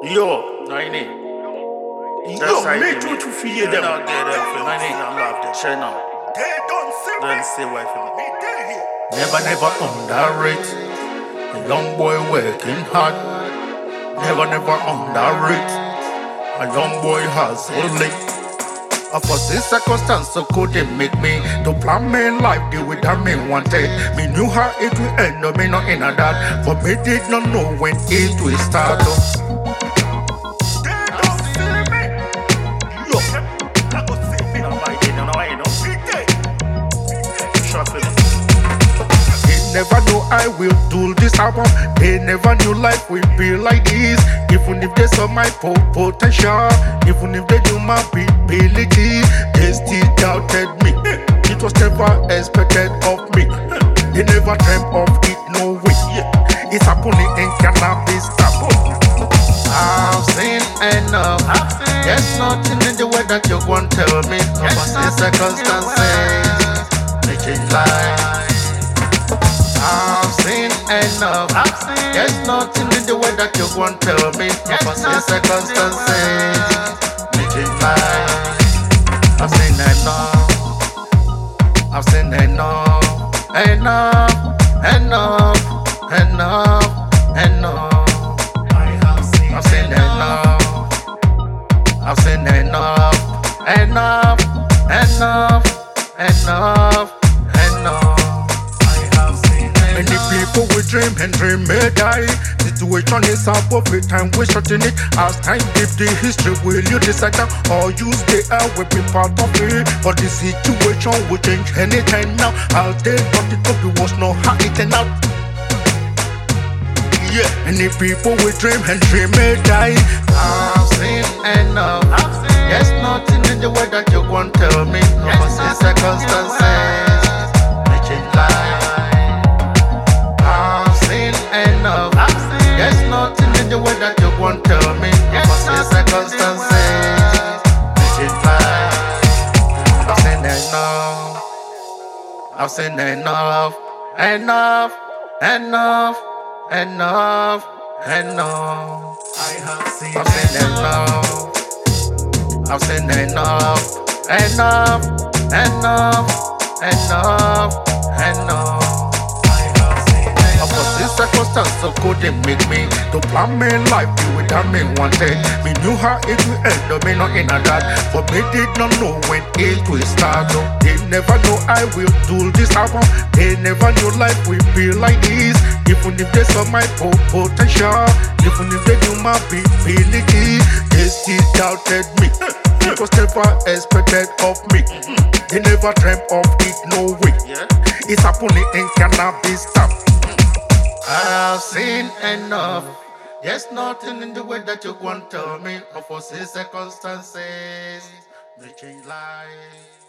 Yo, No, you need. yo, make sure to feed them. No, get them for me. I love them. Sure, no. They don't say Don't say why for me. me there here. Never underrate a young boy working hard. Never underrate a young boy hustling. Of course, this circumstance so couldn't make me to plan my life the way that me wanted. Me knew how it would end up, me not in a that. But me did not know when it will start. They don't say me. Yo, I go say me. No, I didn't know, I know. Me there. Sure for me. They never know I will do this album. They never knew life will be like this. Even if they saw my potential, even if they knew my ability, they still doubted me. It was never expected of me. They never dreamt of it, no way. It's happening in cannabis. I've seen enough. There's nothing in the way that you won't tell me about the circumstances. They change life. I've seen enough. There's nothing in the way that you won't tell me about the circumstances. They change life. I've seen enough. I've seen enough. Enough. I've seen enough. I've seen enough. Many people will dream and dream may die. Situation is above it and we're shorting it. As time give the history, will you decide that or you stay out will be part of it? But the situation will change anytime now. As they thought it up, it was not how it turned out. Yeah, many people will dream and dream may die. I've seen enough. There's nothing in the way that you won't tell me about the circumstances. They change life. I've seen enough. There's nothing in the way that you won't tell me about the circumstances. They change life. I've seen enough. I've seen enough. I have seen enough. I've seen enough. Of course, this circumstance so couldn't make me to plan my life the way that me wanted. Me knew how it will end up, me not in a that. But me did not know when it will start. They never know I will do this album. They never knew life will be like this. Even if they saw my potential, even if they knew my ability, they still doubted me. It was never expected of me. They never dreamt of it, no way. It's happening in cannabis stop. I've seen enough. There's nothing in the way that you won't tell me of us circumstances. They change life.